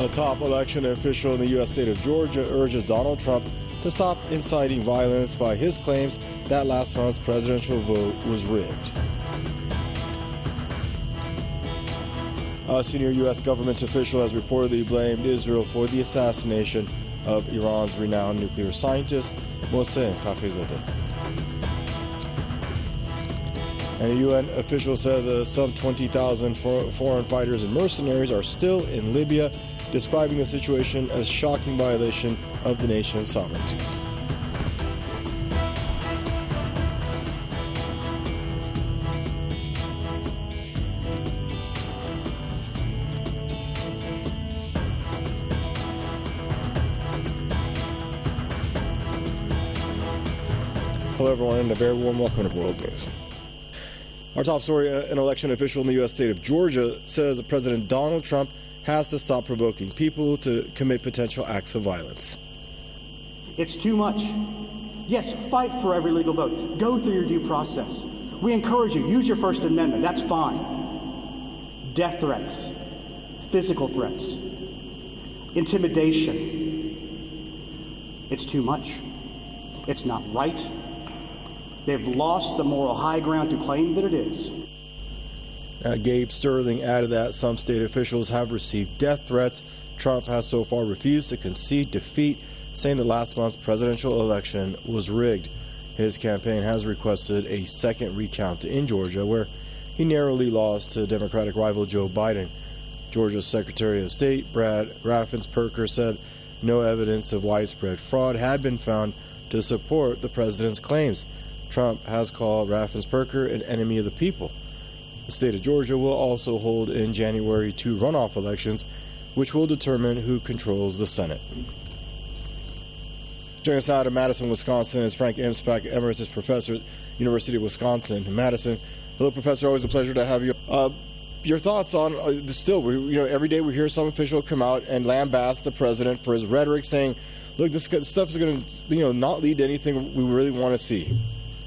A top election official in the U.S. state of Georgia urges Donald Trump to stop inciting violence by his claims that last month's presidential vote was rigged. A senior U.S. government official has reportedly blamed Israel for the assassination of Iran's renowned nuclear scientist, Mohsen Fakhrizadeh. And a UN official says some 20,000 foreign fighters and mercenaries are still in Libya, describing the situation as shocking violation of the nation's sovereignty. Hello everyone, and a very warm welcome to World News. Our top story, an election official in the U.S. state of Georgia says that President Donald Trump has to stop provoking people to commit potential acts of violence. It's too much. Yes, fight for every legal vote. Go through your due process. We encourage you, use your First Amendment. That's fine. Death threats, physical threats, intimidation. It's too much. It's not right. They've lost the moral high ground to claim that it is. Gabe Sterling added that some state officials have received death threats. Trump has so far refused to concede defeat, saying that last month's presidential election was rigged. His campaign has requested a second recount in Georgia, where he narrowly lost to Democratic rival Joe Biden. Georgia's Secretary of State, Brad Raffensperker, said no evidence of widespread fraud had been found to support the president's claims. Trump has called Raffensperker an enemy of the people. The state of Georgia will also hold in January 2 runoff elections, which will determine who controls the Senate. Joining us out of Madison, Wisconsin is Frank Imspak, Emeritus Professor at University of Wisconsin in Madison. Hello, Professor. Always a pleasure to have you. Your thoughts on every day we hear some official come out and lambaste the president for his rhetoric, saying, "Look, this stuff is going to, not lead to anything we really want to see."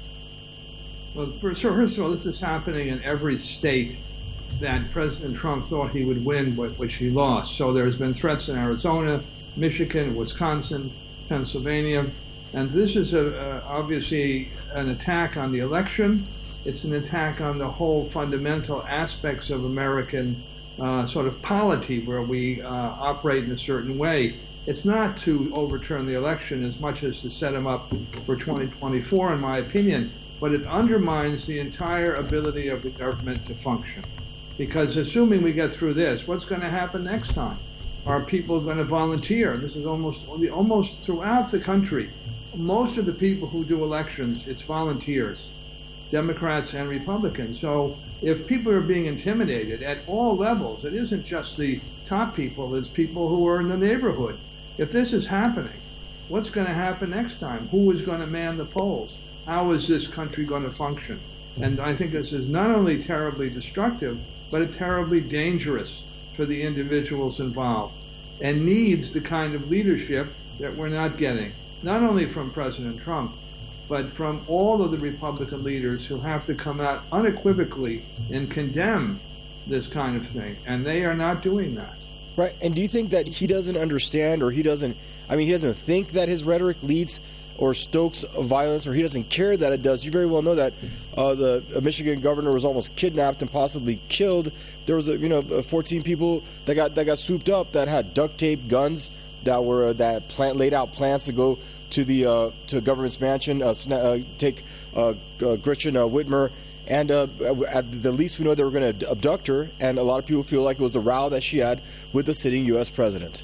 Well, first of all, this is happening in every state that President Trump thought he would win, but which he lost. So there's been threats in Arizona, Michigan, Wisconsin, Pennsylvania, and this is obviously an attack on the election. It's an attack on the whole fundamental aspects of American sort of polity, where we operate in a certain way. It's not to overturn the election as much as to set him up for 2024, in my opinion. But it undermines the entire ability of the government to function. Because assuming we get through this, what's going to happen next time? Are people going to volunteer? This is almost throughout the country. Most of the people who do elections, it's volunteers, Democrats and Republicans. So if people are being intimidated at all levels, it isn't just the top people, it's people who are in the neighborhood. If this is happening, what's going to happen next time? Who is going to man the polls? How is this country going to function? And I think this is not only terribly destructive, but it's terribly dangerous for the individuals involved, and needs the kind of leadership that we're not getting, not only from President Trump, but from all of the Republican leaders who have to come out unequivocally and condemn this kind of thing. And they are not doing that. Right. And do you think that he doesn't understand, or he doesn't think that his rhetoric leads or stokes violence, or he doesn't care that it does? You very well know that the Michigan governor was almost kidnapped and possibly killed. There was 14 people that got swooped up that had duct tape guns that were laid out plans to go to the to government's mansion, take Gretchen Whitmer, and at the least we know they were going to abduct her. And a lot of people feel like it was the row that she had with the sitting U.S. president.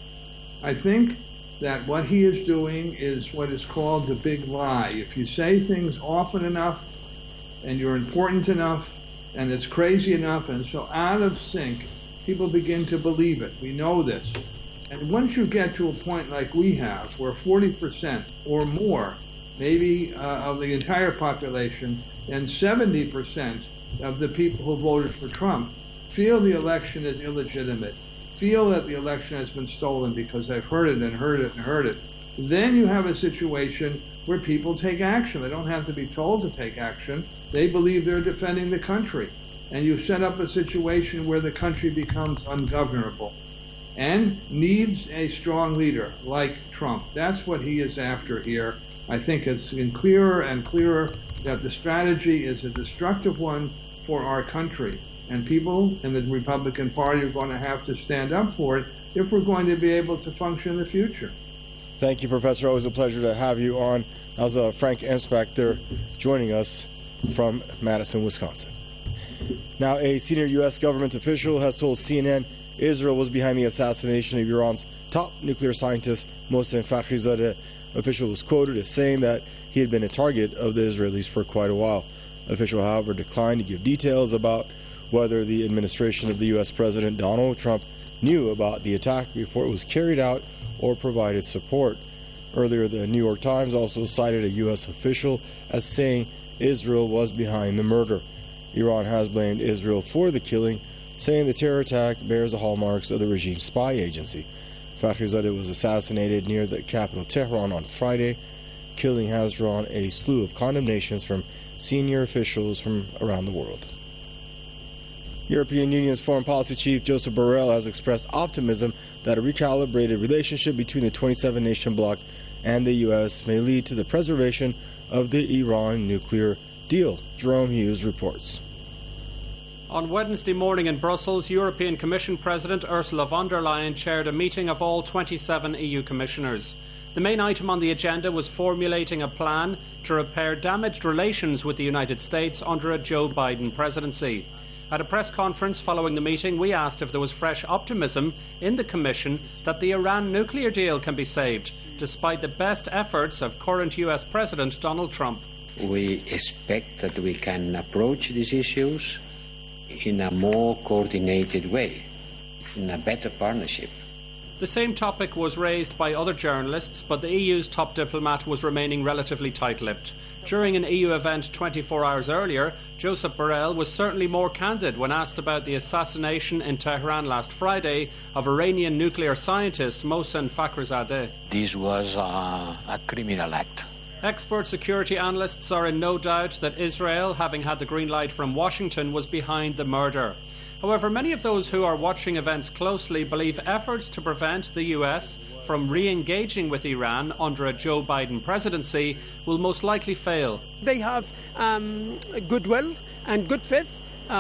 I think that what he is doing is what is called the big lie. If you say things often enough, and you're important enough, and it's crazy enough, and so out of sync, people begin to believe it. We know this. And once you get to a point like we have, where 40% or more, maybe of the entire population, and 70% of the people who voted for Trump feel the election is illegitimate, feel that the election has been stolen because they've heard it and heard it and heard it, then you have a situation where people take action. They don't have to be told to take action. They believe they're defending the country. And you set up a situation where the country becomes ungovernable. and needs a strong leader like Trump. That's what he is after here. I think it's getting clearer and clearer that the strategy is a destructive one for our country. And people in the Republican Party are going to have to stand up for it if we're going to be able to function in the future. Thank you, Professor. Always a pleasure to have you on. That was Frank Emspak there joining us from Madison, Wisconsin. Now, a senior U.S. government official has told CNN Israel was behind the assassination of Iran's top nuclear scientist, Mohsen Fakhrizadeh. Official was quoted as saying that he had been a target of the Israelis for quite a while. Official, however, declined to give details about whether the administration of the U.S. President Donald Trump knew about the attack before it was carried out or provided support. Earlier, the New York Times also cited a U.S. official as saying Israel was behind the murder. Iran has blamed Israel for the killing, saying the terror attack bears the hallmarks of the regime's spy agency. Fakhrizadeh was assassinated near the capital Tehran on Friday. Killing has drawn a slew of condemnations from senior officials from around the world. European Union's foreign policy chief Joseph Borrell has expressed optimism that a recalibrated relationship between the 27-nation bloc and the U.S. may lead to the preservation of the Iran nuclear deal. Jerome Hughes reports. On Wednesday morning in Brussels, European Commission President Ursula von der Leyen chaired a meeting of all 27 EU commissioners. The main item on the agenda was formulating a plan to repair damaged relations with the United States under a Joe Biden presidency. At a press conference following the meeting, we asked if there was fresh optimism in the Commission that the Iran nuclear deal can be saved, despite the best efforts of current US President Donald Trump. We expect that we can approach these issues in a more coordinated way, in a better partnership. The same topic was raised by other journalists, but the EU's top diplomat was remaining relatively tight-lipped. During an EU event 24 hours earlier, Joseph Borrell was certainly more candid when asked about the assassination in Tehran last Friday of Iranian nuclear scientist Mohsen Fakhrizadeh. This was a criminal act. Expert security analysts are in no doubt that Israel, having had the green light from Washington, was behind the murder. However, many of those who are watching events closely believe efforts to prevent the US from re-engaging with Iran under a Joe Biden presidency will most likely fail. They have goodwill and good faith.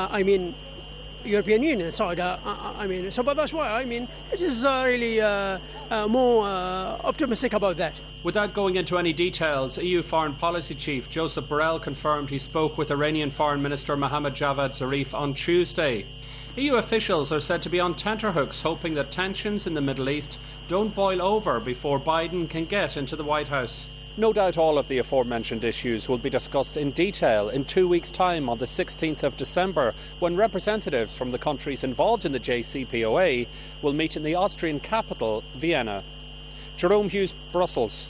European Union side. So but that's why, it is really more optimistic about that. Without going into any details, EU Foreign Policy Chief Joseph Borrell confirmed he spoke with Iranian Foreign Minister Mohammad Javad Zarif on Tuesday. EU officials are said to be on tenterhooks, hoping that tensions in the Middle East don't boil over before Biden can get into the White House. No doubt all of the aforementioned issues will be discussed in detail in 2 weeks' time on the 16th of December, when representatives from the countries involved in the JCPOA will meet in the Austrian capital, Vienna. Jerome Hughes, Brussels.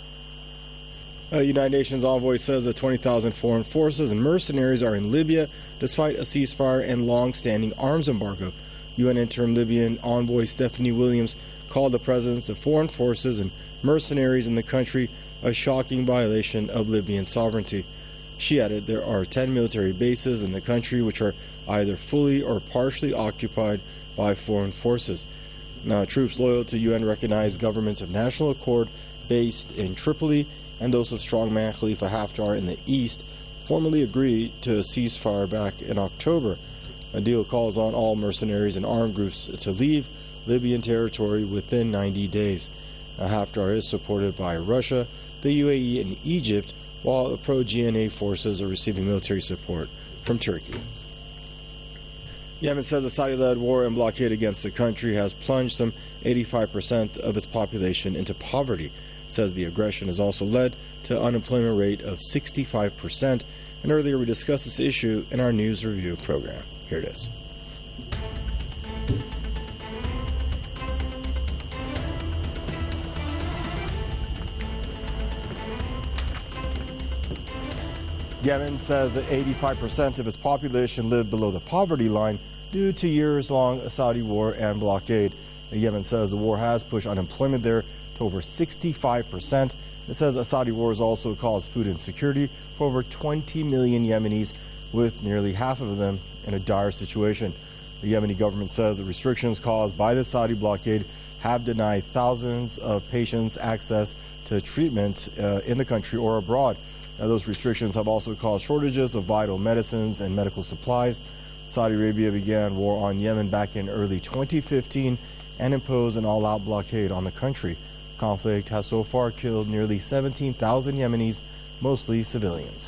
A United Nations envoy says that 20,000 foreign forces and mercenaries are in Libya despite a ceasefire and long-standing arms embargo. UN interim Libyan envoy Stephanie Williams called the presence of foreign forces and mercenaries in the country a shocking violation of Libyan sovereignty. She added there are 10 military bases in the country which are either fully or partially occupied by foreign forces. Now, troops loyal to UN-recognized governments of national accord based in Tripoli and those of strongman Khalifa Haftar in the east formally agreed to a ceasefire back in October. A deal calls on all mercenaries and armed groups to leave Libyan territory within 90 days. Haftar is supported by Russia, the UAE, and Egypt, while the pro-GNA forces are receiving military support from Turkey. Yemen says the Saudi-led war and blockade against the country has plunged some 85% of its population into poverty. It says the aggression has also led to an unemployment rate of 65%. And earlier we discussed this issue in our news review program. Here it is. Yemen says that 85% of its population live below the poverty line due to years-long Saudi war and blockade. Yemen says the war has pushed unemployment there to over 65%. It says the Saudi war has also caused food insecurity for over 20 million Yemenis, with nearly half of them in a dire situation. The Yemeni government says the restrictions caused by the Saudi blockade have denied thousands of patients access to treatment in the country or abroad. Now, those restrictions have also caused shortages of vital medicines and medical supplies. Saudi Arabia began war on Yemen back in early 2015 and imposed an all-out blockade on the country. Conflict has so far killed nearly 17,000 Yemenis, mostly civilians.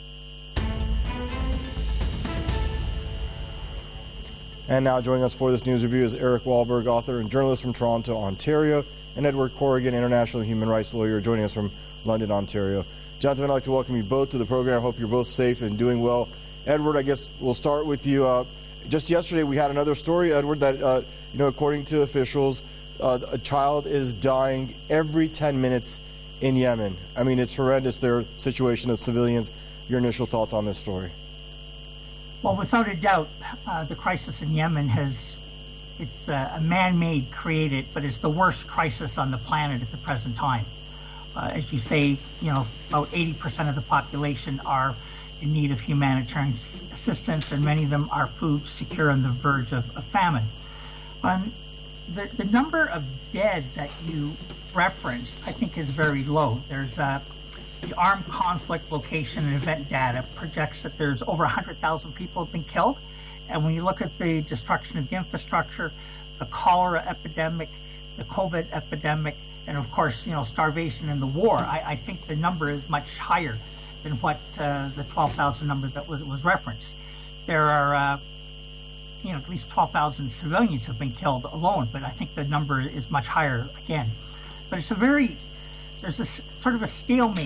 And now joining us for this news review is Eric Wahlberg, author and journalist from Toronto, Ontario, and Edward Corrigan, international human rights lawyer, joining us from London, Ontario. Gentlemen, I'd like to welcome you both to the program. I hope you're both safe and doing well. Edward, I guess we'll start with you. Just yesterday, we had another story, Edward, that, according to officials, a child is dying every 10 minutes in Yemen. I mean, it's horrendous, their situation as civilians. Your initial thoughts on this story? Well, without a doubt, the crisis in Yemen it's a man-made created, but it's the worst crisis on the planet at the present time. As you say, about 80% of the population are in need of humanitarian assistance, and many of them are food secure on the verge of famine. The number of dead that you referenced, I think, is very low. There's the armed conflict location and event data projects that there's over 100,000 people have been killed. And when you look at the destruction of the infrastructure, the cholera epidemic, the COVID epidemic, and of course, starvation and the war, I think the number is much higher than what the 12,000 number that was referenced. There are, at least 12,000 civilians have been killed alone, but I think the number is much higher again. But there's a sort of a stalemate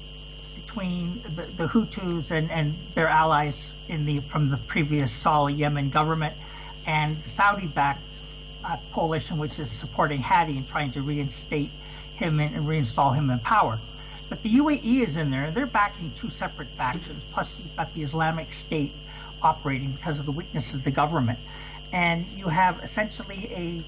between the Hutus and their allies from the previous Saleh Yemen government and the Saudi-backed coalition, which is supporting Hadi and trying to reinstate him and reinstall him in power. But the UAE is in there, and they're backing two separate factions. Plus, you've got the Islamic State operating because of the weakness of the government, and you have essentially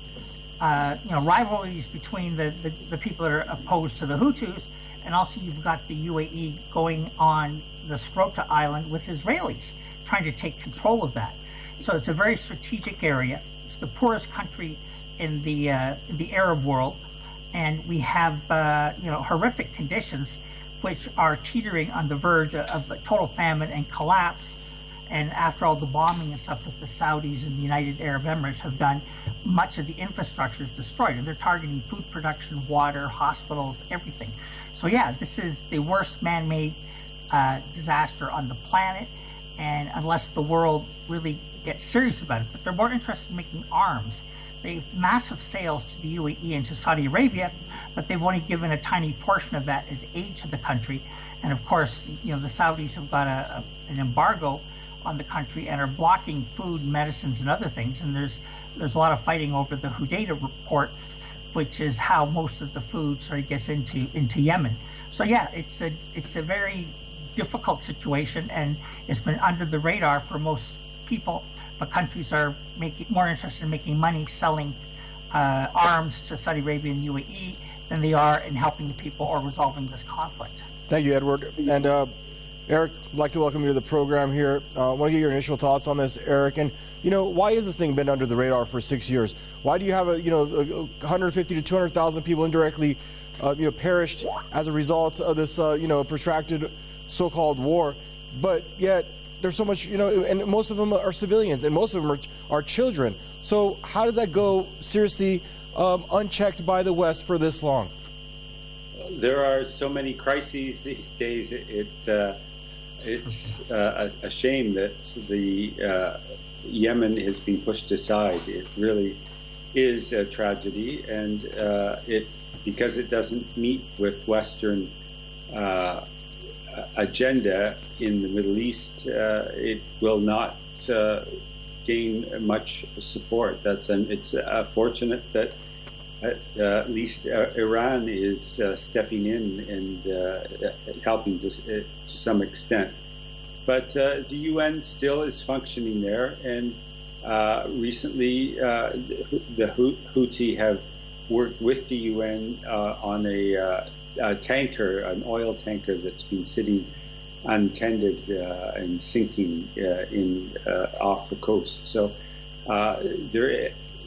rivalries between the people that are opposed to the Hutus, and also you've got the UAE going on the Skrota Island with Israelis, trying to take control of that. So it's a very strategic area. It's the poorest country in the Arab world, and we have horrific conditions which are teetering on the verge of total famine and collapse. And after all the bombing and stuff that the Saudis and the United Arab Emirates have done, much of the infrastructure is destroyed, and they're targeting food production, water, hospitals, everything. So yeah, this is the worst man-made disaster on the planet, and unless the world really gets serious about it, but they're more interested in making arms. They have massive sales to the UAE and to Saudi Arabia, but they've only given a tiny portion of that as aid to the country. And of course, the Saudis have got an embargo on the country and are blocking food, medicines, and other things. And there's a lot of fighting over the Hudaydah report, which is how most of the food sort of gets into Yemen. So yeah, it's a very difficult situation, and it's been under the radar for most people. But countries are more interested in making money selling arms to Saudi Arabia and UAE than they are in helping the people or resolving this conflict. Thank you, Edward. And Eric, I'd like to welcome you to the program here. I want to get your initial thoughts on this, Eric. And, why has this thing been under the radar for 6 years? Why do you have 150 to 200,000 people indirectly, perished as a result of this, protracted so-called war? But yet there's so much, and most of them are civilians, and most of them are children. So how does that go seriously unchecked by the West for this long? There are so many crises these days. It's a shame that the Yemen has been pushed aside. It really is a tragedy, and because it doesn't meet with Western agenda in the Middle East, it will not gain much support. It's fortunate that at least Iran is stepping in and helping to some extent. But the UN still is functioning there, and recently the Houthi have worked with the UN on a tanker, an oil tanker that's been sitting untended and sinking off the coast. So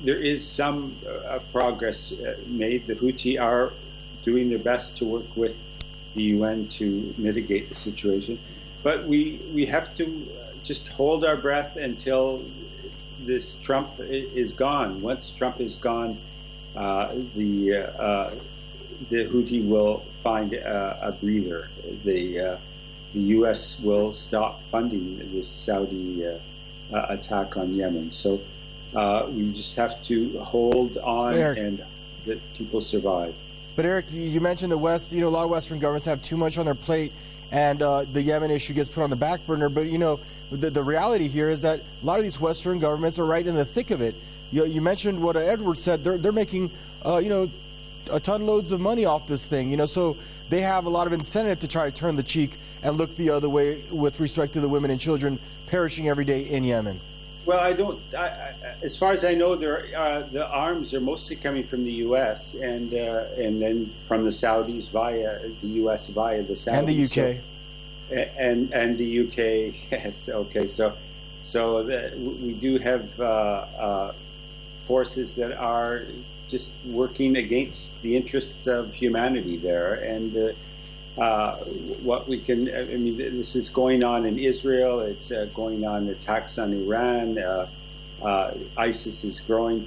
there is some progress made. The Houthi are doing their best to work with the UN to mitigate the situation. But we have to just hold our breath until this Trump is gone. Once Trump is gone, the Houthi will find a breather. The U.S. will stop funding this Saudi attack on Yemen. So we just have to hold on and let people survive. But Eric, you mentioned the West. A lot of Western governments have too much on their plate, and the Yemen issue gets put on the back burner. But the reality here is that a lot of these Western governments are right in the thick of it. You mentioned what Edward said. They're making a ton loads of money off this thing. So they have a lot of incentive to try to turn the cheek and look the other way with respect to the women and children perishing every day in Yemen. Well, as far as I know, the arms are mostly coming from the U.S. and then from the Saudis via the U.S. via the Saudis and the U.K. And the U.K. Yes. Okay. So we do have forces that are just working against the interests of humanity there, and what we can. This is going on in Israel. It's going on attacks on Iran. ISIS is growing.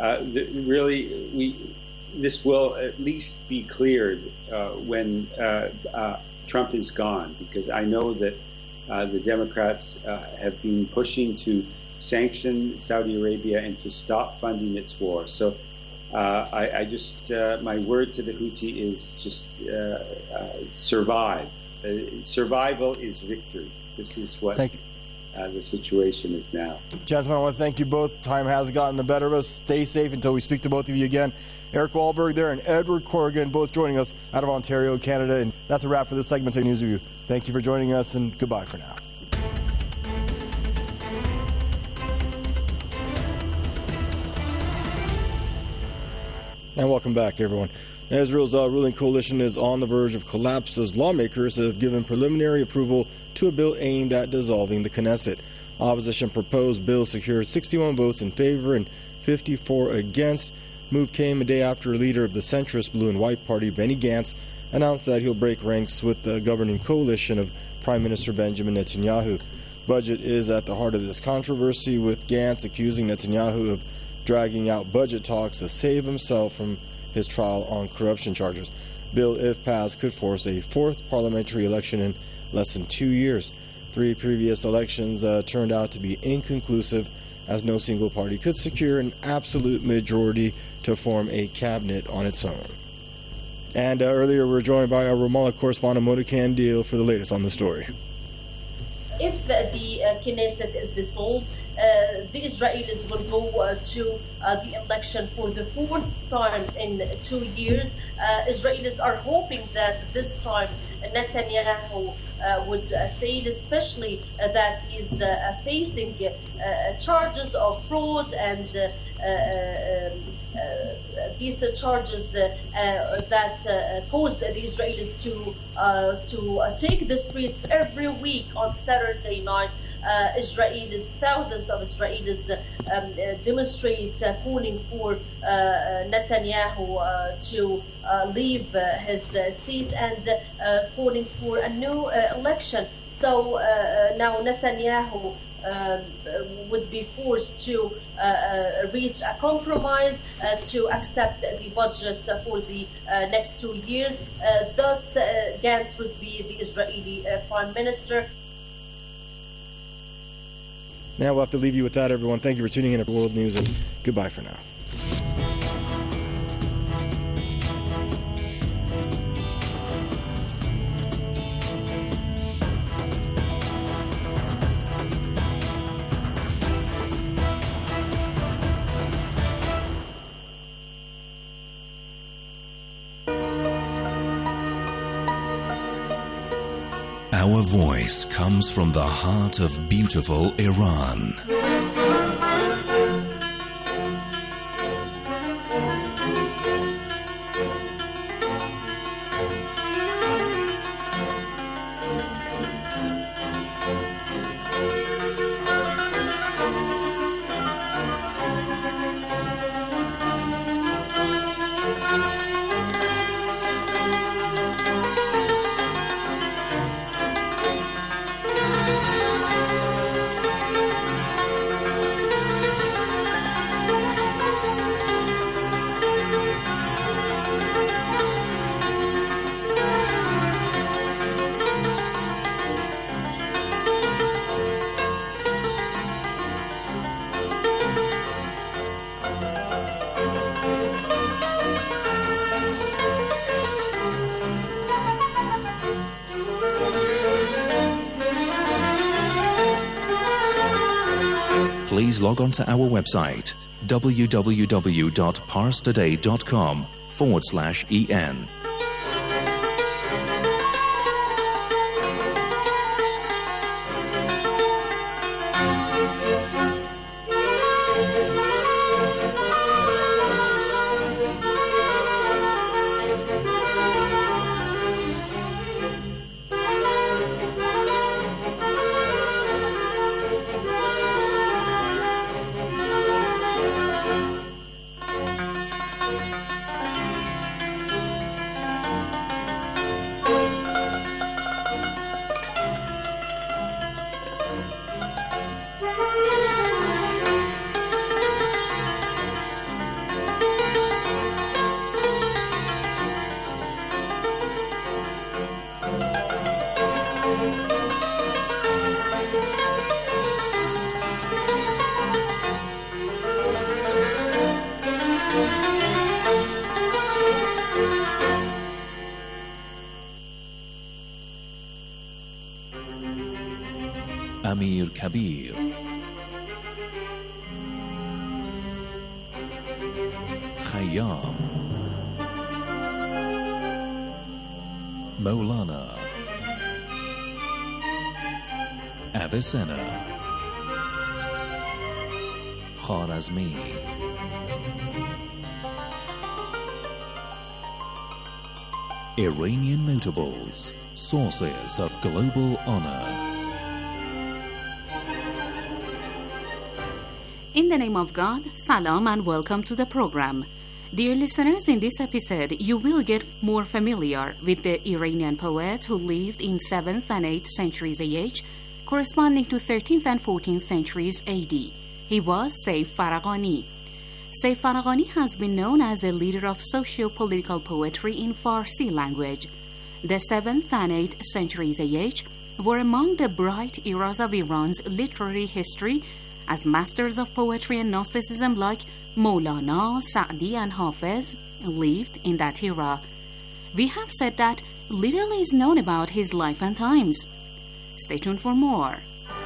This will at least be cleared when Trump is gone, because I know that the Democrats have been pushing to sanction Saudi Arabia and to stop funding its war. So I just, my word to the Houthi is just survive. Survival is victory. This is what the situation is now. Gentlemen, I want to thank you both. Time has gotten the better of us. Stay safe until we speak to both of you again. Eric Wahlberg there and Edward Corrigan, both joining us out of Ontario, Canada. And that's a wrap for this segment of News Review. Thank you for joining us, and goodbye for now. And welcome back, everyone. Israel's ruling coalition is on the verge of collapse as lawmakers have given preliminary approval to a bill aimed at dissolving the Knesset. Opposition proposed bill secured 61 votes in favor and 54 against. Move came a day after a leader of the centrist Blue and White Party, Benny Gantz, announced that he'll break ranks with the governing coalition of Prime Minister Benjamin Netanyahu. Budget is at the heart of this controversy, with Gantz accusing Netanyahu of dragging out budget talks to save himself from his trial on corruption charges. Bill, if passed, could force a fourth parliamentary election in less than 2 years. 3 previous elections turned out to be inconclusive, as no single party could secure an absolute majority to form a cabinet on its own. And earlier we were joined by our Ramallah correspondent Mona Kandil for the latest on the story. If the Knesset is dissolved, the Israelis will go to the election for the 4th time in 2 years. Israelis are hoping that this time Netanyahu would fail, especially that he's facing charges of fraud and these charges that caused the Israelis to take the streets every week on Saturday night. Thousands of Israelis demonstrate calling for Netanyahu to leave his seat and calling for a new election. So now Netanyahu would be forced to reach a compromise to accept the budget for the next 2 years. Thus, Gantz would be the Israeli Prime Minister. Now we'll have to leave you with that, everyone. Thank you for tuning in to World News, and goodbye for now. Our voice comes from the heart of beautiful Iran. please log on to our website www.parstoday.com/en. أمير كبير، خيام، مولانا، أفيسنا، خوارزمی. Iranian notables, sources of global honor. In the name of God, salam and welcome to the program. Dear listeners, in this episode, you will get more familiar with the Iranian poet who lived in 7th and 8th centuries AH, corresponding to 13th and 14th centuries AD. He was Saif Faraghani. Saif Faraghani has been known as a leader of socio-political poetry in Farsi language. The 7th and 8th centuries AH were among the bright eras of Iran's literary history, as masters of poetry and Gnosticism like Maulana, Sa'di, and Hafiz lived in that era. We have said that little is known about his life and times. Stay tuned for more.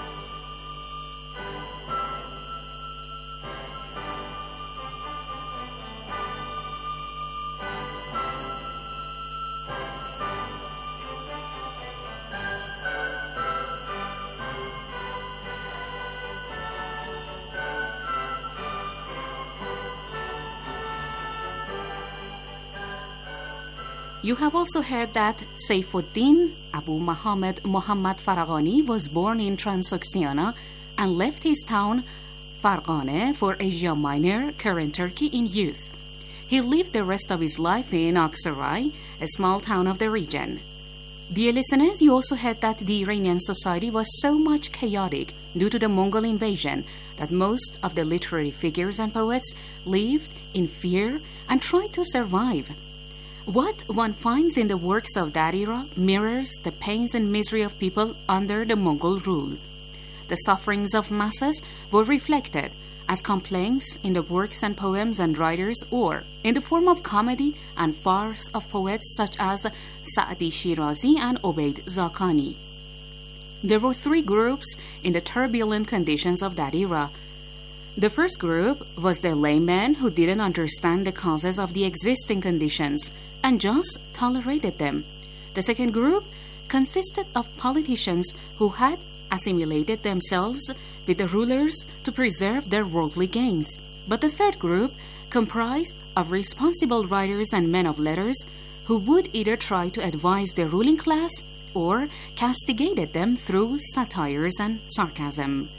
You have also heard that Saifuddin Abu Muhammad Faraghani was born in Transoxiana and left his town Farghane for Asia Minor, current Turkey, in youth. He lived the rest of his life in Aksaray, a small town of the region. Dear listeners, you also heard that the Iranian society was so much chaotic due to the Mongol invasion that most of the literary figures and poets lived in fear and tried to survive. What one finds in the works of that era mirrors the pains and misery of people under the Mongol rule. The sufferings of masses were reflected as complaints in the works and poems and writers, or in the form of comedy and farce of poets such as Sa'di Shirazi and Obaid Zakani. There were three groups in the turbulent conditions of that era. The first group was the laymen who didn't understand the causes of the existing conditions and just tolerated them. The second group consisted of politicians who had assimilated themselves with the rulers to preserve their worldly gains. But the third group comprised of responsible writers and men of letters who would either try to advise the ruling class or castigated them through satires and sarcasm.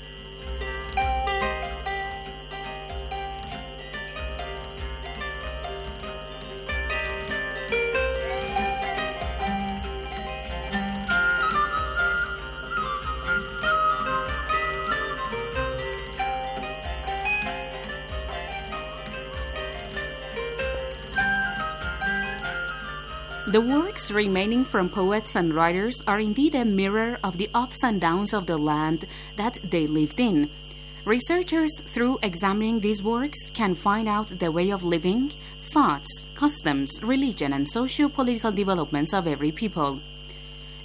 The works remaining from poets and writers are indeed a mirror of the ups and downs of the land that they lived in. Researchers, through examining these works, can find out the way of living, thoughts, customs, religion, and socio-political developments of every people.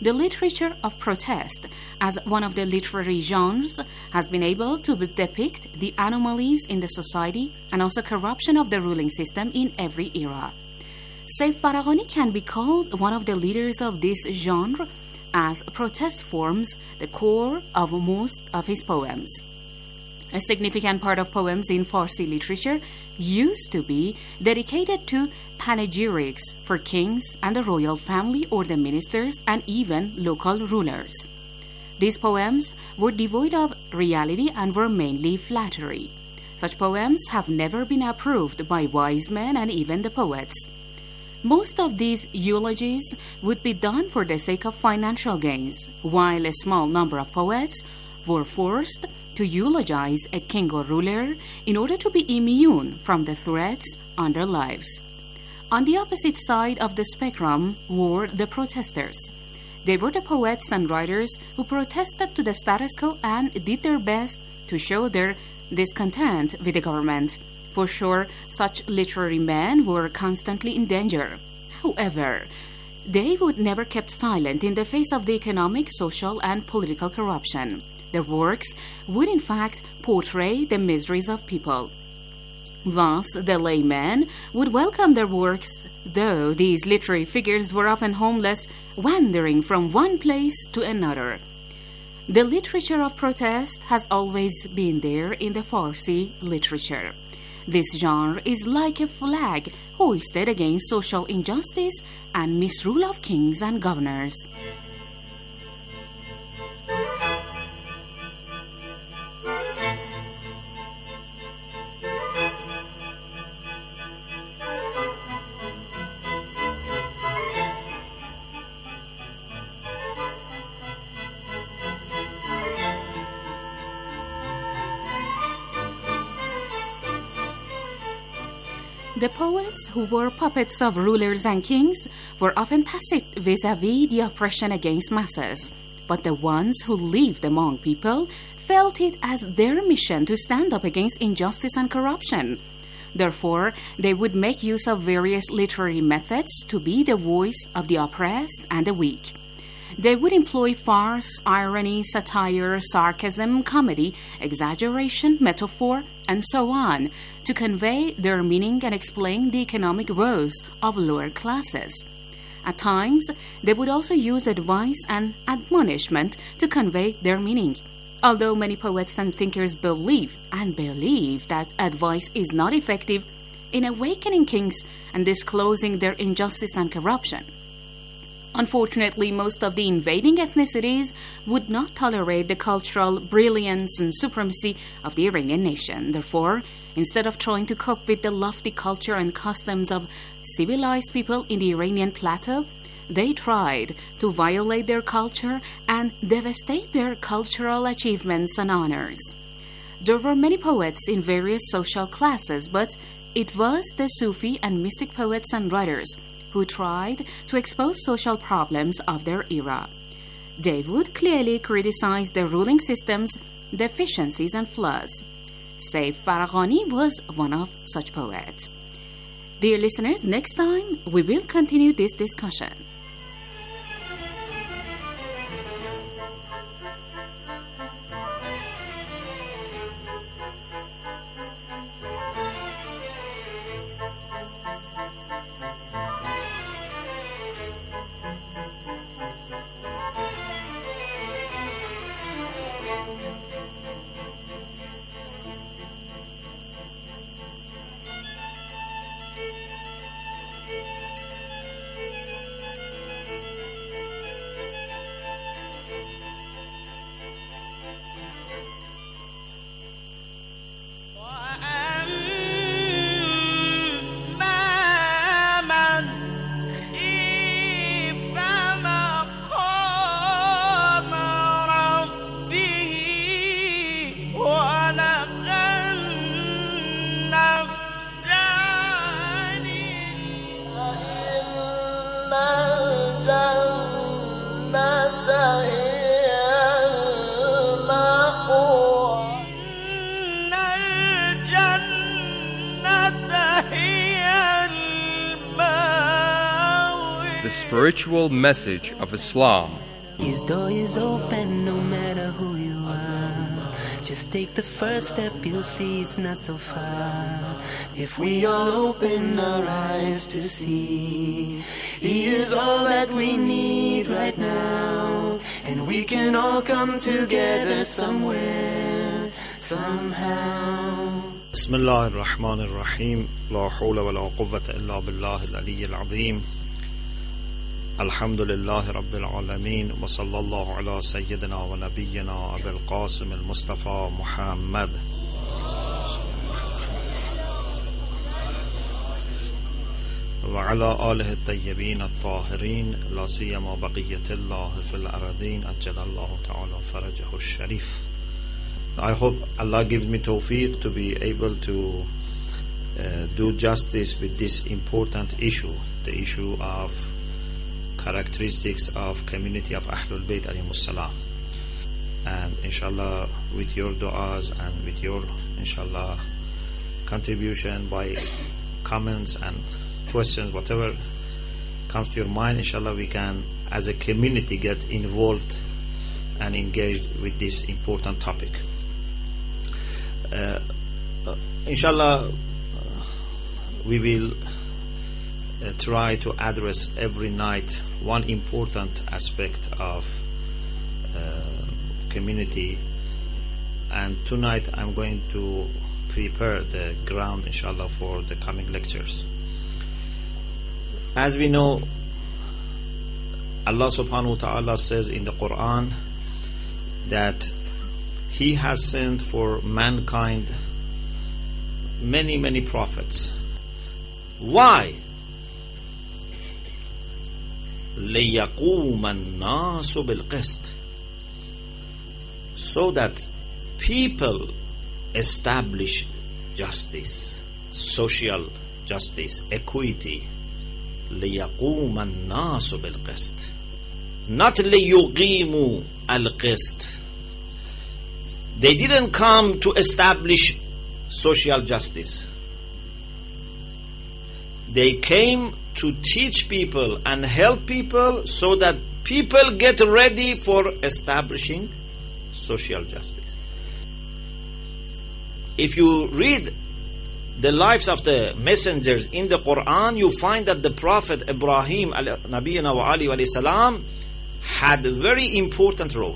the literature of protest, as one of the literary genres, has been able to depict the anomalies in the society and also corruption of the ruling system in every era. Saif Faraghani can be called one of the leaders of this genre, as protest forms the core of most of his poems. A significant part of poems in Farsi literature used to be dedicated to panegyrics for kings and the royal family or the ministers and even local rulers. These poems were devoid of reality and were mainly flattery. Such poems have never been approved by wise men and even the poets. Most of these eulogies would be done for the sake of financial gains, while a small number of poets were forced to eulogize a king or ruler in order to be immune from the threats on their lives. On the opposite side of the spectrum were the protesters. They were the poets and writers who protested to the status quo and did their best to show their discontent with the government. For sure, such literary men were constantly in danger. However, they would never kept silent in the face of the economic, social, and political corruption. Their works would in fact portray the miseries of people. Thus, the layman would welcome their works, though these literary figures were often homeless, wandering from one place to another. The literature of protest has always been there in the Farsi literature. This genre is like a flag hoisted against social injustice and misrule of kings and governors. The poets who were puppets of rulers and kings were often tacit vis-à-vis the oppression against masses, but the ones who lived among people felt it as their mission to stand up against injustice and corruption. Therefore, they would make use of various literary methods to be the voice of the oppressed and the weak. They would employ farce, irony, satire, sarcasm, comedy, exaggeration, metaphor, and so on to convey their meaning and explain the economic woes of lower classes. At times, they would also use advice and admonishment to convey their meaning. Although many poets and thinkers believe that advice is not effective in awakening kings and disclosing their injustice and corruption. Unfortunately, most of the invading ethnicities would not tolerate the cultural brilliance and supremacy of the Iranian nation. Therefore, instead of trying to cope with the lofty culture and customs of civilized people in the Iranian plateau, they tried to violate their culture and devastate their cultural achievements and honors. There were many poets in various social classes, but it was the Sufi and mystic poets and writers who tried to expose social problems of their era. They would clearly criticize the ruling system's deficiencies and flaws. Saif Faraghani was one of such poets. Dear listeners, next time we will continue this discussion. The spiritual message of Islam His door is open no matter who you are. Just take the first step, you'll see it's not so far. If we all open our eyes to see, He is all that we need right now. And we can all come together somewhere, somehow. بسم الله الرحمن الرحيم لا حول ولا قوة إلا بالله العلي العظيم الحمد لله رب العالمين وصلى الله على سيدنا ونبينا أبي القاسم المصطفى محمد وعلى آله الطيبين الطاهرين لا سيما بقية الله في الأرضين أجل الله تعالى فرجه الشريف. I hope Allah gives me tawfiq to be able to do justice with this important issue, the issue of characteristics of community of Ahlul Bayt alayhimus salam. And inshallah, with your du'as and with your inshallah contribution by comments and questions, whatever comes to your mind, inshallah we can as a community get involved and engaged with this important topic. Inshallah, we will try to address every night one important aspect of community, and tonight I'm going to prepare the ground inshallah for the coming lectures. As we know, Allah subhanahu wa ta'ala says in the Quran that He has sent for mankind many prophets. Why? لِيَقُومَ النَّاسُ بِالْقِسْطِ, so that people establish justice, social justice, equity. لِيَقُومَ النَّاسُ بِالْقِسْطِ, not لِيُقِيمُوا الْقِسْطِ. They didn't come to establish social justice. They came to teach people and help people so that people get ready for establishing social justice. If you read the lives of the messengers in the Quran, you find that the Prophet Ibrahim nabiyana wa alayhi wa salam had a very important role.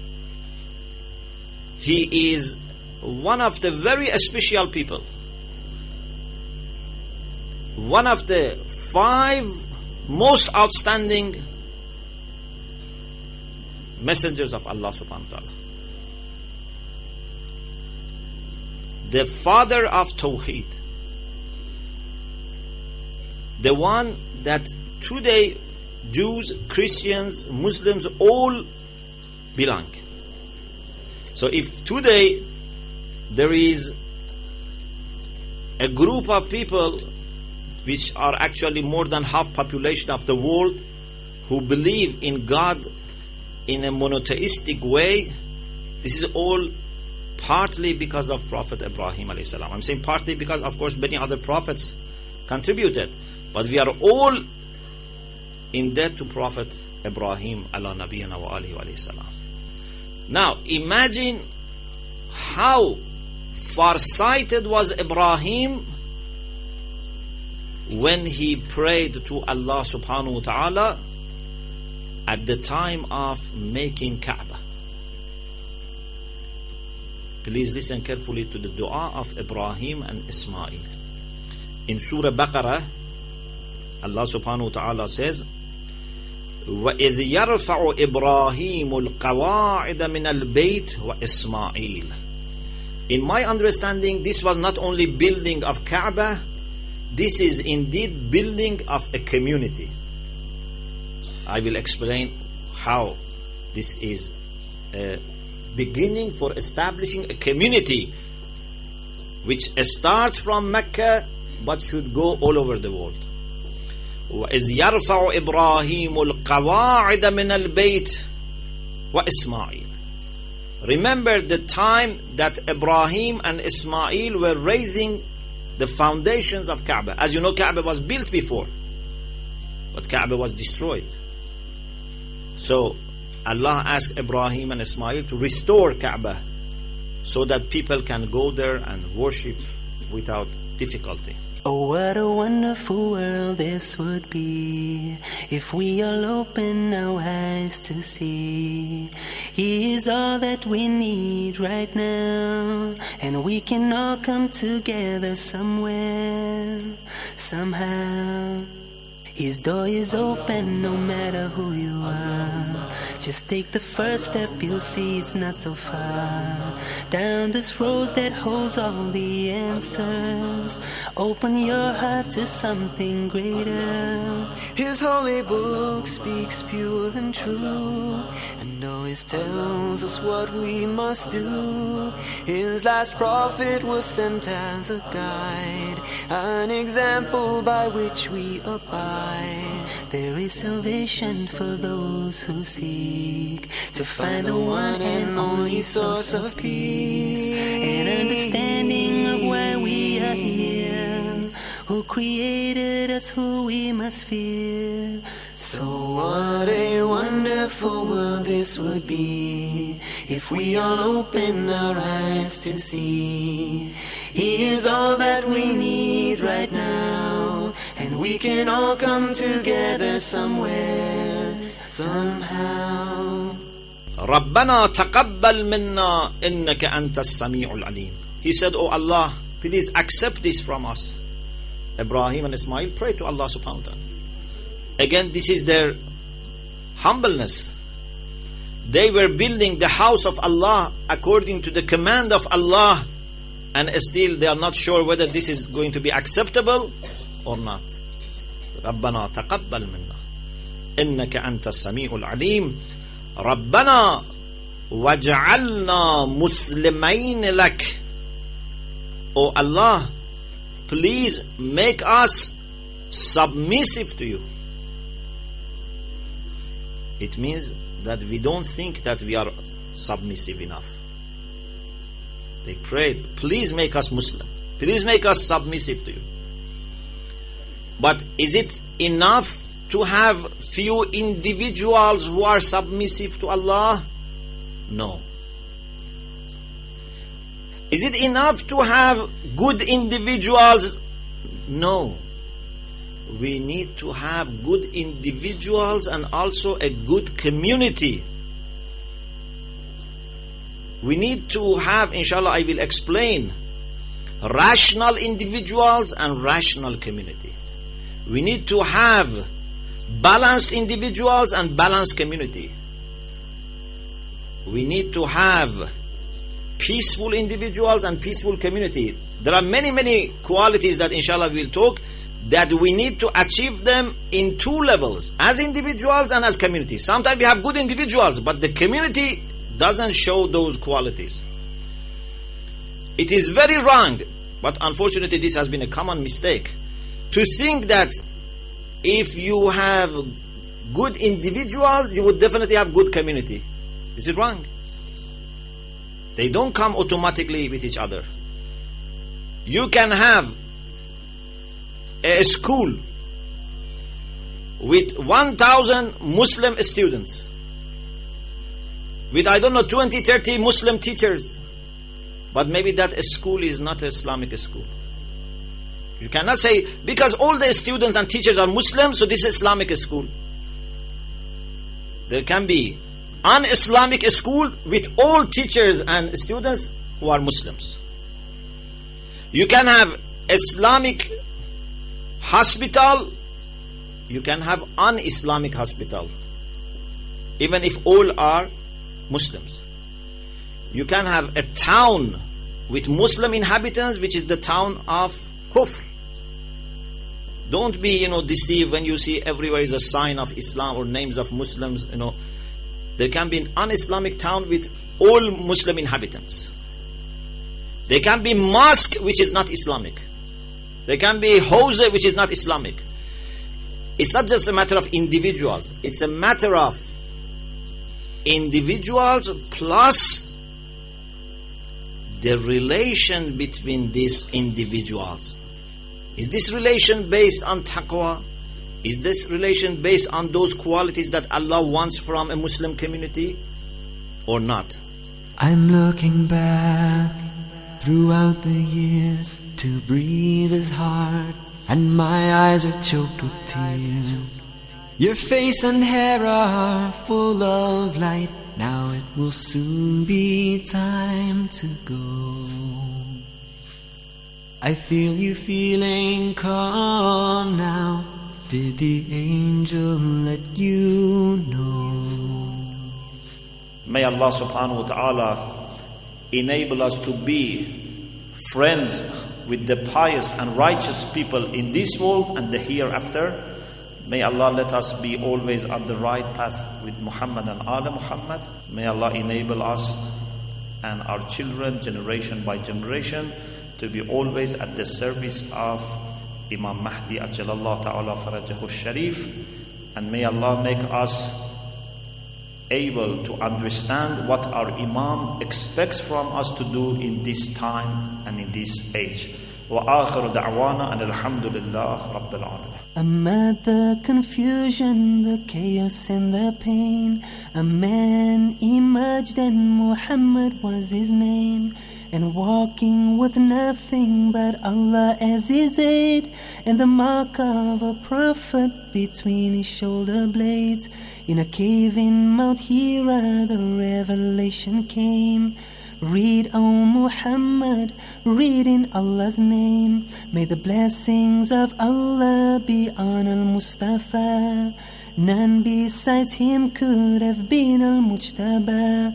He is one of the very special people, one of the 5 most outstanding messengers of Allah subhanahu wa ta'ala, the father of Tawheed, the one that today Jews, Christians, Muslims all belong. So if today there is a group of people which are actually more than half population of the world who believe in God in a monotheistic way, this is all partly because of Prophet Ibrahim alayhi salam. I'm saying partly because of course many other prophets contributed, but we are all in debt to Prophet Ibrahim ala nabiyana wa alihi wa salam. Now imagine how far-sighted was Ibrahim when he prayed to Allah subhanahu wa ta'ala at the time of making Kaaba. Please listen carefully to the dua of Ibrahim and Ismail. In Surah Baqarah, Allah subhanahu wa ta'ala says, وَإِذْ يَرْفَعُ إِبْرَاهِيمُ الْقَوَاعِدَ مِنَ الْبَيْتِ وَإِسْمَاعِيلُ. In my understanding, this was not only building of Kaaba, this is indeed building of a community. I will explain how this is a beginning for establishing a community which starts from Mecca but should go all over the world. وَإِذْ يَرْفَعُ إِبْرَاهِيمُ الْقَوَاعِدَ مِنَ الْبَيْتِ وَإِسْمَاعِيلُ. Remember the time that Ibrahim and Ismail were raising the foundations of Kaaba. As you know, Kaaba was built before, but Kaaba was destroyed. So Allah asked Ibrahim and Ismail to restore Kaaba so that people can go there and worship without difficulty. Oh, what a wonderful world this would be if we all open our eyes to see He is all that we need right now, and we can all come together somewhere, somehow. His door is open no matter who you are. Just take the first step, you'll see it's not so far. Down this road that holds all the answers, open your heart to something greater. His holy book speaks pure and true, and always tells us what we must do. His last prophet was sent as a guide, an example by which we abide. There is salvation for those who seek to find the one and only source of peace, and understanding of why we are here, who created us, who we must fear. So what a wonderful world this would be if we all open our eyes to see He is all that we need right now, and we can all come together somewhere, somehow. رَبَّنَا تَقَبَّلْ مِنَّا إِنَّكَ أَنْتَ السَّمِيعُ الْعَلِيمُ. He said, Oh Allah, please accept this from us. Ibrahim and Ismail prayed to Allah subhanahu wa ta'ala. Again, this is their humbleness. They were building the house of Allah according to the command of Allah, and still they are not sure whether this is going to be acceptable or not. رَبَّنَا تَقَبَّلْ مِنَّا إِنَّكَ أَنْتَ السَّمِيعُ الْعَلِيمُ رَبَّنَا وَجْعَلْنَا مُسْلِمَيْنِ لَكَ. Oh Allah, please make us submissive to you. It means that we don't think that we are submissive enough. They prayed, please make us Muslim. Please make us submissive to you. But is it enough to have few individuals who are submissive to Allah? No. Is it enough to have good individuals? No. We need to have good individuals and also a good community. We need to have, inshallah I will explain, rational individuals and rational community. We need to have balanced individuals and balanced community. We need to have peaceful individuals and peaceful community. There are many qualities that inshallah we'll talk, that we need to achieve them in two levels, as individuals and as community. Sometimes we have good individuals, but the community doesn't show those qualities. It is very wrong, but unfortunately this has been a common mistake, to think that if you have good individuals, you would definitely have good community. Is it wrong? They don't come automatically with each other. You can have a school with 1,000 Muslim students, with 20, 30 Muslim teachers, but maybe that school is not an Islamic school. You cannot say, because all the students and teachers are Muslim, so this is Islamic school. There can be un-Islamic school with all teachers and students who are Muslims. You can have Islamic hospital, you can have un-Islamic hospital, even if all are Muslims. You can have a town with Muslim inhabitants, which is the town of Kufr. Don't be, deceived when you see everywhere is a sign of Islam or names of Muslims, There can be an un-Islamic town with all Muslim inhabitants. There can be mosque which is not Islamic. There can be house which is not Islamic. It's not just a matter of individuals. It's a matter of individuals plus the relation between these individuals. Is this relation based on taqwa? Is this relation based on those qualities that Allah wants from a Muslim community or not? I'm looking back throughout the years to breathe is hard and my eyes are choked with tears. Your face and hair are full of light. Now it will soon be time to go. I feel you feeling calm now. Did the angel let you know? May Allah subhanahu wa ta'ala enable us to be friends with the pious and righteous people in this world and the hereafter. May Allah let us be always on the right path with Muhammad and Ala Muhammad. May Allah enable us and our children, generation by generation, to be always at the service of Imam Mahdi Ajjalallah Ta'ala Farajahu Sharif. And may Allah make us able to understand what our Imam expects from us to do in this time and in this age. وآخر دعوانا أن الحمد لله رب العالمين. Amid the confusion, the chaos and the pain, a man emerged and Muhammad was his name. And walking with nothing but Allah as his aid, and the mark of a prophet between his shoulder blades. In a cave in Mount Hira the revelation came. Read, O Muhammad, read in Allah's name. May the blessings of Allah be on Al-Mustafa. None besides him could have been Al-Mujtaba.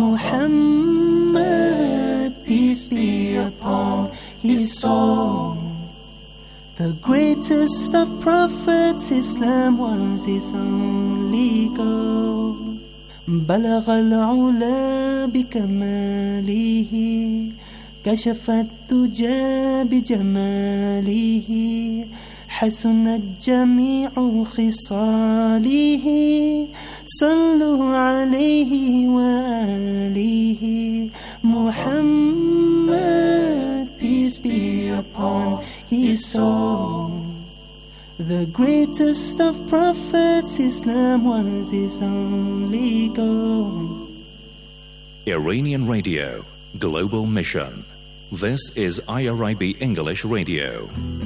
Muhammad, peace be upon his soul. The greatest of prophets, Islam was his only goal. بلغ العلا بكماله كشف الدجى بجماله حسنت جميع خصاله صلوا عليه وآله Muhammad, peace be upon his soul. The greatest of prophets, Islam was his only goal. Iranian Radio, Global Mission. This is IRIB English Radio.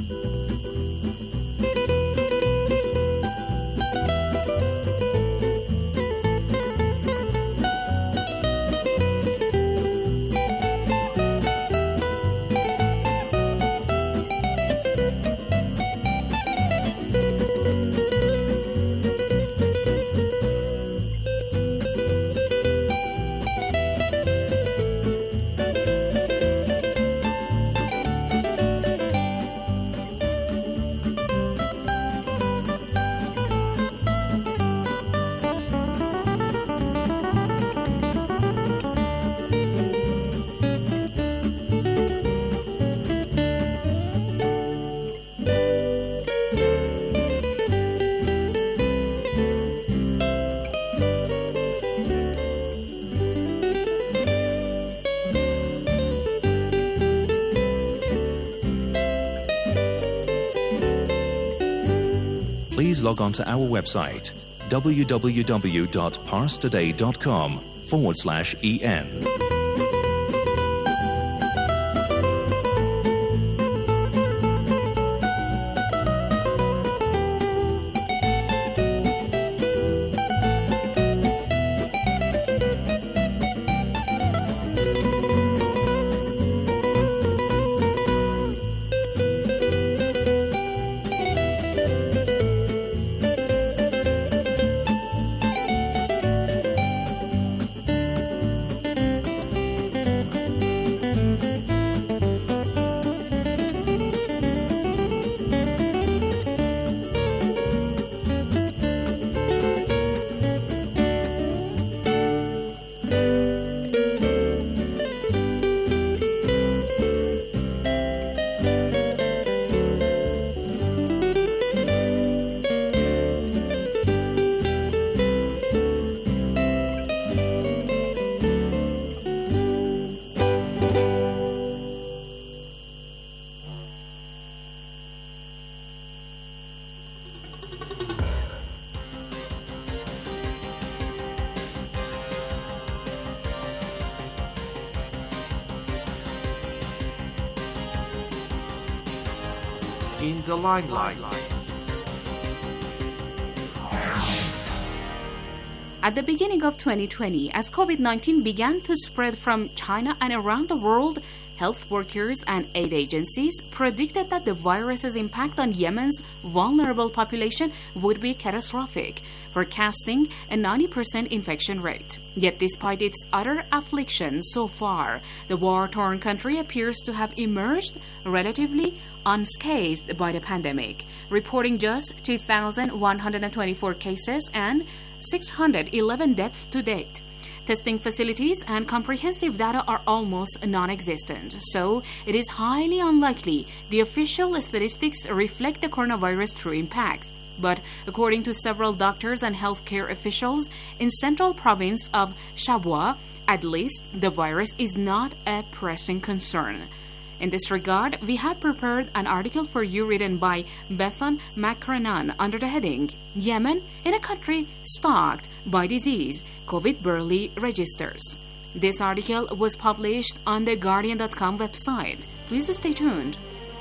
Please log on to our website www.parstoday.com/en. in the limelight. At the beginning of 2020, as COVID-19 began to spread from China and around the world, health workers and aid agencies predicted that the virus's impact on Yemen's vulnerable population would be catastrophic, forecasting a 90% infection rate. Yet despite its utter affliction so far, the war-torn country appears to have emerged relatively unscathed by the pandemic, reporting just 2,124 cases and 611 deaths to date. Testing facilities and comprehensive data are almost non-existent, so it is highly unlikely the official statistics reflect the coronavirus' true impacts. But according to several doctors and healthcare officials in central province of Shabwa, at least the virus is not a pressing concern. In this regard, we have prepared an article for you written by Bethan McCrennan under the heading, Yemen in a country stalked by disease, COVID barely registers. This article was published on the Guardian.com website. Please stay tuned.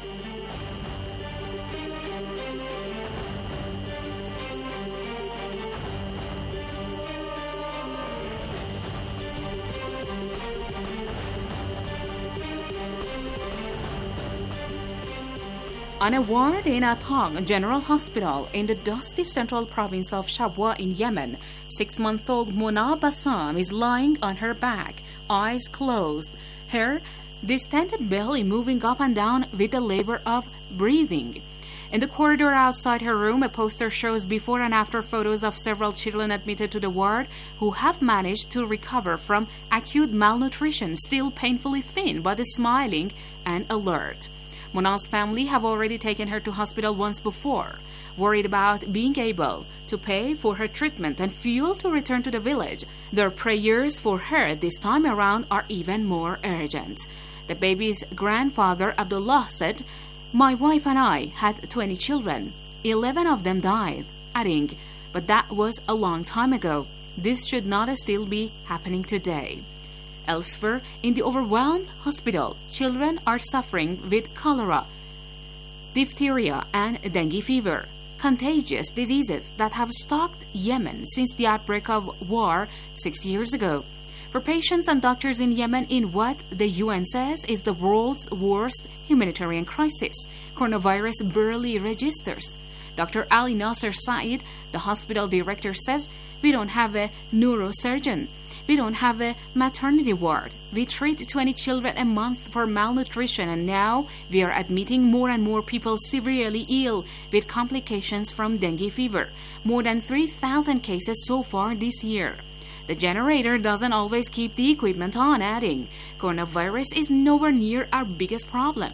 On a ward in Ataq General Hospital in the dusty central province of Shabwa in Yemen, 6-month-old Mona Bassam is lying on her back, eyes closed, her distended belly moving up and down with the labor of breathing. In the corridor outside her room, a poster shows before and after photos of several children admitted to the ward who have managed to recover from acute malnutrition, still painfully thin but smiling and alert. Mona's family have already taken her to hospital once before, worried about being able to pay for her treatment and fuel to return to the village. Their prayers for her this time around are even more urgent. The baby's grandfather, Abdullah, said, "My wife and I had 20 children. 11 of them died," adding, "But that was a long time ago. This should not still be happening today." Elsewhere, in the overwhelmed hospital, children are suffering with cholera, diphtheria, and dengue fever, contagious diseases that have stalked Yemen since the outbreak of war 6 years ago. For patients and doctors in Yemen, in what the UN says is the world's worst humanitarian crisis, coronavirus barely registers. Dr. Ali Nasser Said, the hospital director, says, "We don't have a neurosurgeon. We don't have a maternity ward. We treat 20 children a month for malnutrition, and now we are admitting more and more people severely ill with complications from dengue fever. More than 3,000 cases so far this year. The generator doesn't always keep the equipment on," adding, "Coronavirus is nowhere near our biggest problem."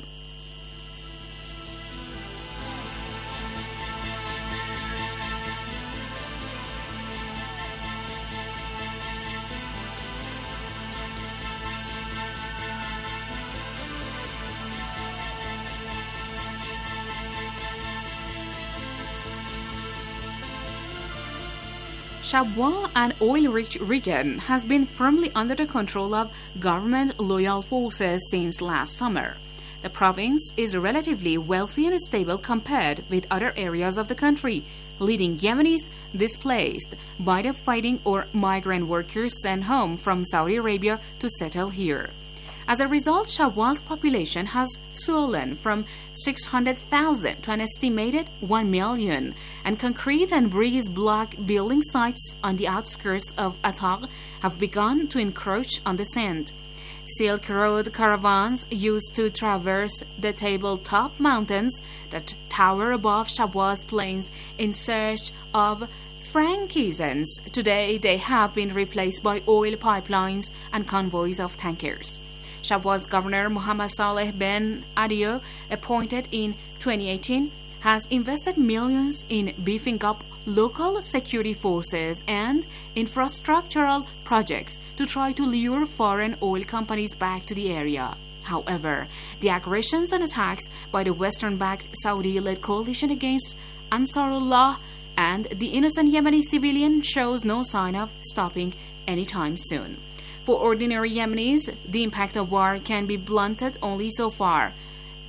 Shabwa, an oil-rich region, has been firmly under the control of government-loyal forces since last summer. The province is relatively wealthy and stable compared with other areas of the country, leading Yemenis displaced by the fighting or migrant workers sent home from Saudi Arabia to settle here. As a result, Shabwa's population has swollen from 600,000 to an estimated 1 million, and concrete and breeze block building sites on the outskirts of Ataq have begun to encroach on the sand. Silk Road caravans used to traverse the tabletop mountains that tower above Shabwa's plains in search of frankincense. Today, they have been replaced by oil pipelines and convoys of tankers. Shabwa's governor Mohammed Saleh Ben Adio, appointed in 2018, has invested millions in beefing up local security forces and infrastructural projects to try to lure foreign oil companies back to the area. However, the aggressions and attacks by the Western-backed Saudi-led coalition against Ansarullah and the innocent Yemeni civilian shows no sign of stopping anytime soon. For ordinary Yemenis, the impact of war can be blunted only so far.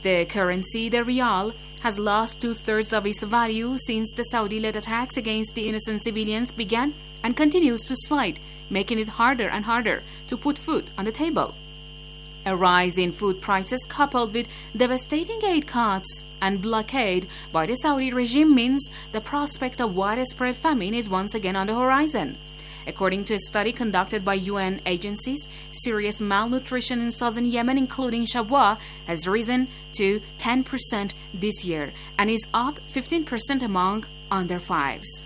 The currency, the rial, has lost 2/3 of its value since the Saudi-led attacks against the innocent civilians began and continues to slide, making it harder and harder to put food on the table. A rise in food prices coupled with devastating aid cuts and blockade by the Saudi regime means the prospect of widespread famine is once again on the horizon. According to a study conducted by UN agencies, serious malnutrition in southern Yemen, including Shabwa, has risen to 10% this year and is up 15% among under fives.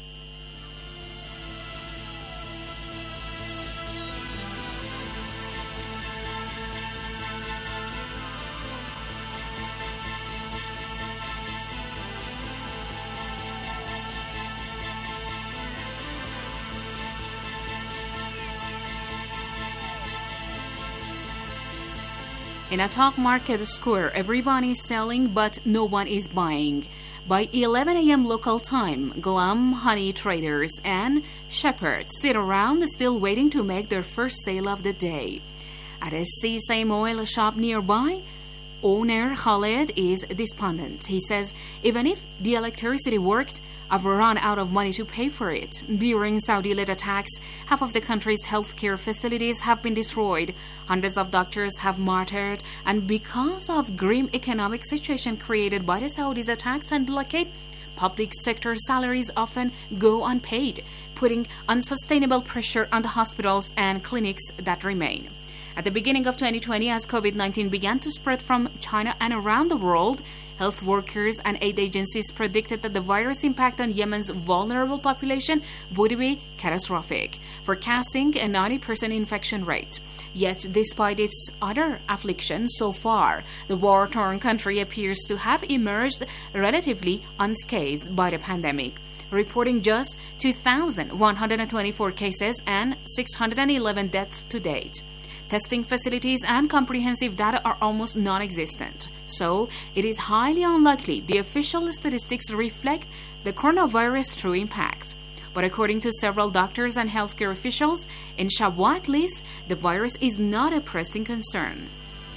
In a talk market square, everyone is selling but no one is buying. By 11 a.m. local time, glum honey traders and shepherds sit around still waiting to make their first sale of the day. At a same oil shop nearby, owner Khaled is despondent. He says, even if the electricity worked, I've run out of money to pay for it. During Saudi-led attacks, half of the country's healthcare facilities have been destroyed. Hundreds of doctors have martyred, and because of grim economic situation created by the Saudis' attacks and blockade, public sector salaries often go unpaid, putting unsustainable pressure on the hospitals and clinics that remain. At the beginning of 2020, as COVID-19 began to spread from China and around the world, health workers and aid agencies predicted that the virus impact on Yemen's vulnerable population would be catastrophic, forecasting a 90% infection rate. Yet, despite its other afflictions so far, the war-torn country appears to have emerged relatively unscathed by the pandemic, reporting just 2,124 cases and 611 deaths to date. Testing facilities and comprehensive data are almost non-existent, so it is highly unlikely the official statistics reflect the coronavirus' true impact. But according to several doctors and healthcare officials, in Shabwa at least, the virus is not a pressing concern.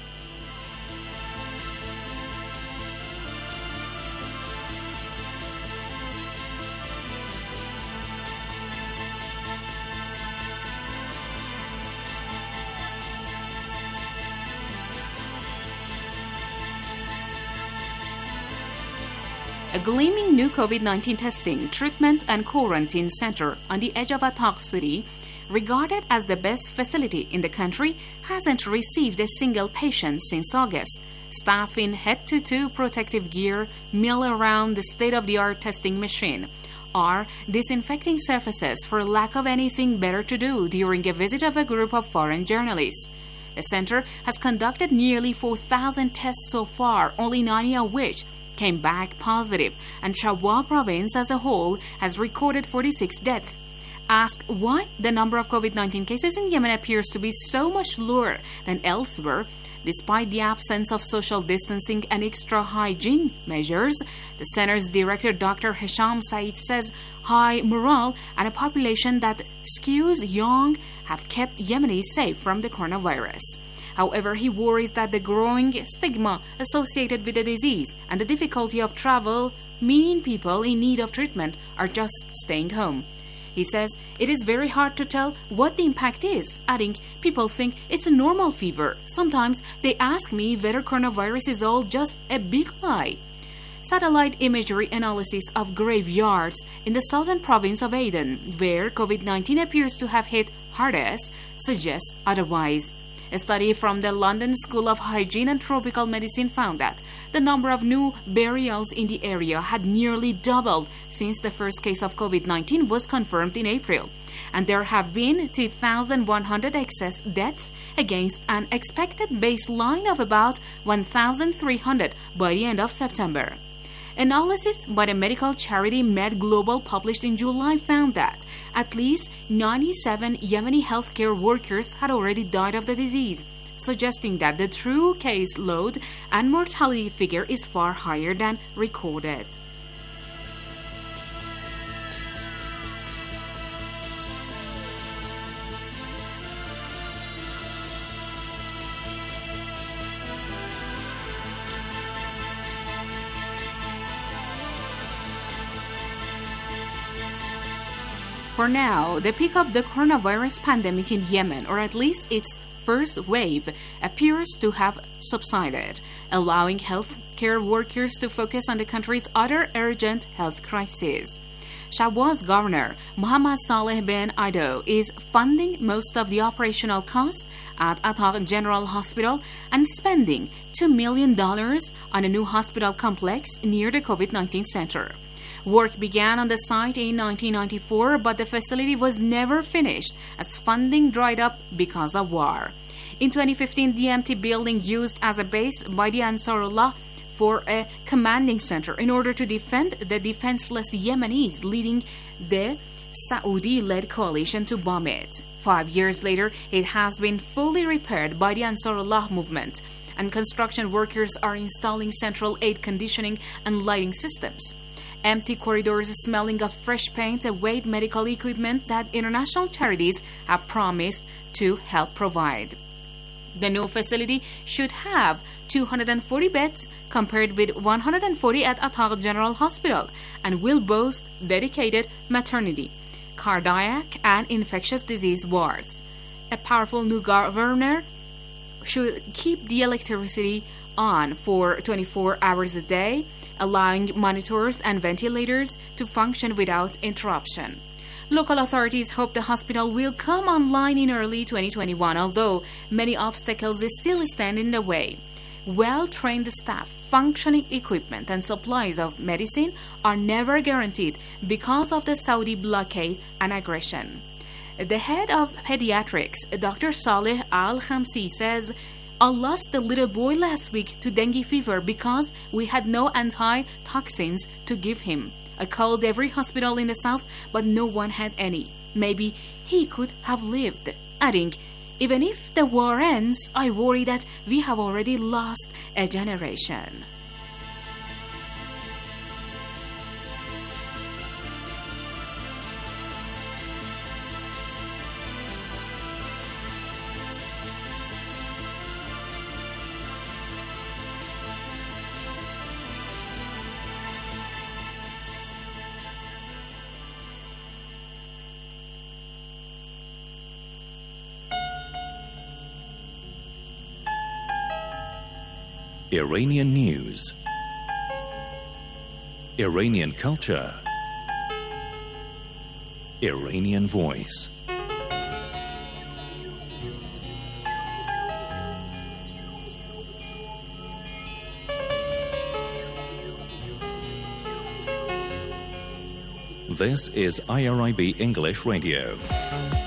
A gleaming new COVID-19 testing, treatment and quarantine center on the edge of Ataq city, regarded as the best facility in the country, hasn't received a single patient since August. Staff in head-to-toe protective gear mill around the state-of-the-art testing machine, are disinfecting surfaces for lack of anything better to do during a visit of a group of foreign journalists. The center has conducted nearly 4,000 tests so far, only 90 of which came back positive, and Shabwa province as a whole has recorded 46 deaths. Asked why the number of COVID-19 cases in Yemen appears to be so much lower than elsewhere, despite the absence of social distancing and extra hygiene measures, the center's director, Dr. Hisham Said, says high morale and a population that skews young have kept Yemenis safe from the coronavirus. However, he worries that the growing stigma associated with the disease and the difficulty of travel mean people in need of treatment are just staying home. He says it is very hard to tell what the impact is, adding, people think it's a normal fever. Sometimes they ask me whether coronavirus is all just a big lie. Satellite imagery analysis of graveyards in the southern province of Aden, where COVID-19 appears to have hit hardest, suggests otherwise. A study from the London School of Hygiene and Tropical Medicine found that the number of new burials in the area had nearly doubled since the first case of COVID-19 was confirmed in April, and there have been 2,100 excess deaths against an expected baseline of about 1,300 by the end of September. Analysis by the medical charity Med Global published in July found that at least 97 Yemeni healthcare workers had already died of the disease, suggesting that the true case load and mortality figure is far higher than recorded. For now, the peak of the coronavirus pandemic in Yemen, or at least its first wave, appears to have subsided, allowing healthcare workers to focus on the country's other urgent health crisis. Shabwaz Governor Mohammed Saleh bin Aido is funding most of the operational costs at Ataq General Hospital and spending $2 million on a new hospital complex near the COVID-19 center. Work began on the site in 1994, but the facility was never finished as funding dried up because of war. In 2015, the empty building used as a base by the Ansarullah for a commanding center in order to defend the defenseless Yemenis, leading the Saudi-led coalition to bomb it. 5 years later, it has been fully repaired by the Ansarullah movement, and construction workers are installing central air conditioning and lighting systems. Empty corridors smelling of fresh paint await medical equipment that international charities have promised to help provide. The new facility should have 240 beds compared with 140 at Ataq General Hospital and will boast dedicated maternity, cardiac and infectious disease wards. A powerful new governor should keep the electricity on for 24 hours a day, allowing monitors and ventilators to function without interruption. Local authorities hope the hospital will come online in early 2021, although many obstacles still stand in the way. Well-trained staff, functioning equipment, and supplies of medicine are never guaranteed because of the Saudi blockade and aggression. The head of pediatrics, Dr. Saleh Al-Khamsi, says, "I lost the little boy last week to dengue fever because we had no antitoxins to give him. I called every hospital in the south, but no one had any. Maybe he could have lived," adding, "Even if the war ends, I worry that we have already lost a generation." Iranian news, Iranian culture, Iranian voice. This is IRIB English Radio.